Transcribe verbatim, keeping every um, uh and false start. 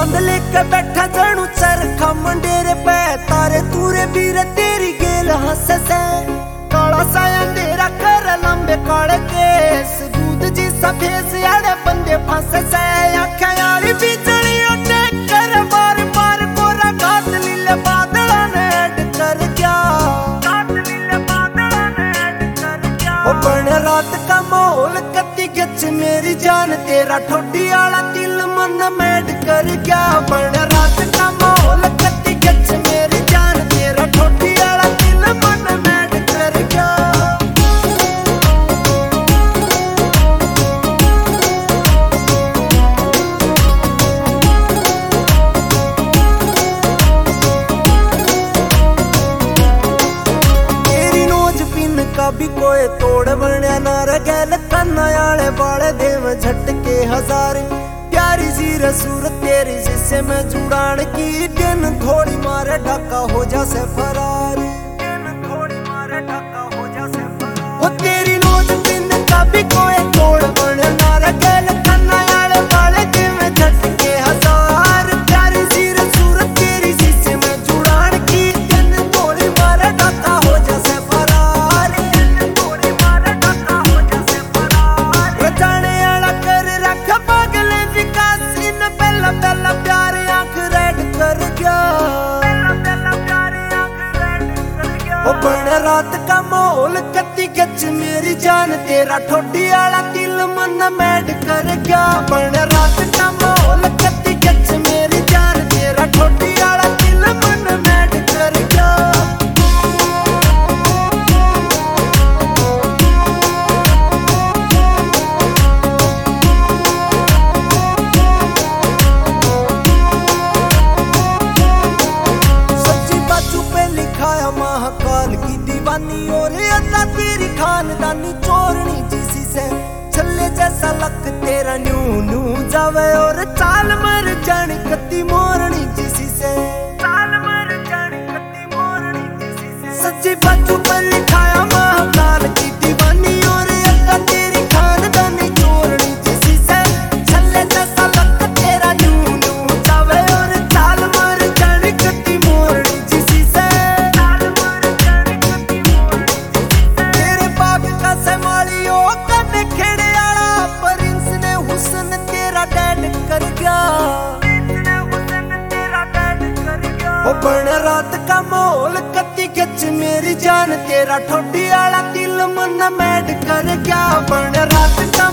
चांद लेके बैठा जानू चरखा मंडेरे पे तारे तूरे बीरे तेरी गेल हंसे से काला साया तेरा कर लंबे काले केस दूध जी सफेद यारे बंदे फंसे से आँखें यारी बिजली उठे कर बार बार गोरा घात लीले बादल ने ऐड कर गया बन रात का माहौल कत्ती गच मेरी जान तेरा ठोडी आला दिल मन मैड कर गया बन रात का माहौल कत्ती गच मेरी जान तेरा ठोडी आला दिल मन मैड कर गया भी कोई तोड़ बनया ना रगैल कन्ना आले बाले देव झटके हजार प्यारी सी सूरत तेरी जिससे मैं जुड़ान की दिन थोड़ी मारे ढाका हो जा से फरार दिन थोड़ी मारे ढाका हो जा से फरार वो तेरी नोज पिन का भी कोई तोड़ बनया ना रगैल कन्ना आले बाले देव झटके हजार प्यारी सी सूरत तेरी जिससे मैं जुड़ान की दिन थोड़ी मारे ढाका हो जा से बन रात का माहौल कत्ती गच मेरी जान तेरा ठोडी आला दिल मन मैड कर गया बन रात का माहौल कत्ती गच मेरी जान तेरा ठोडी आला दिल मन मैड कर गया महाकाल की दीवानी और अल्लाह तेरी खानदानी चोरनी जिसी से छल्ले जैसा लक तेरा न्यू न्यू जावे और चाल मर जानी कत्ती मोरनी जिसी से चाल मर जानी कत्ती मोरनी जिसी से सच्ची बातों पर लिखाया महाकाल की दीवानी और अल्लाह तेरी खानदानी चोरनी जिसी से छल्ले जैसा लक तेरा न्यू न्यू जावे और चाल मर जानी कत्ती मोरनी जिसी से कर गया बन रात का माहौल कत्ती गच मेरी जान तेरा ठोडी आला दिल मन मैड कर गया बन रात का